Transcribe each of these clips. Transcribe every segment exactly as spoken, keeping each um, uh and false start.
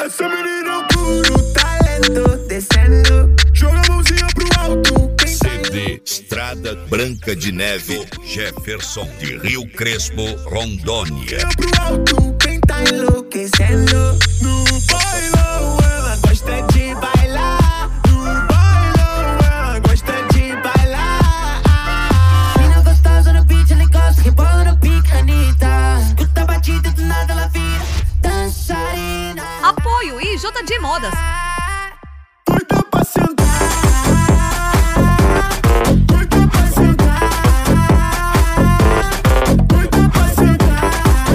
Essa menina é um puro talento, descendo, joga a mãozinha pro alto. C D Estrada Branca de Neve, Jefferson de Rio Crespo, Rondônia. Pro alto, quem tá enlouquecendo. No bailão, ela gosta de bailar. No bailão, ela gosta de bailar. Mina gostosa no beat, ela encosta, rebola no pique, Anitta. Escuta a batida, do nada ela vira dançarina. Apoio I J D Modas. Doida pra sentar. Doida pra sentar. Doida pra sentar.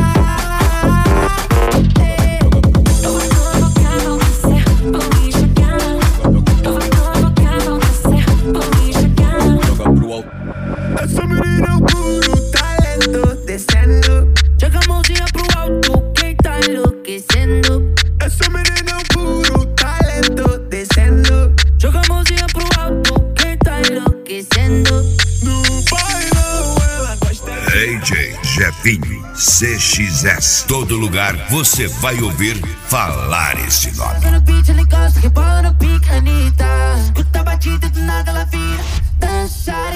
Eu vou colocar você pra me chegar. Eu vou colocar você pra me chegar. Joga pro alto. Essa menina é um puro talento, descendo, Joga a mãozinha pro alto, quem tá enlouquecendo. essa menina é um puro talento, descendo, Joga a mãozinha pro alto, quem tá enlouquecendo. no bailão ela gosta de... D J Jefinho, C X S. Todo lugar você vai ouvir falar esse nome. Gostosa no beat, ela encosta, rebola no pique, Anitta. Escuta a batida, do nada ela vira dançarina.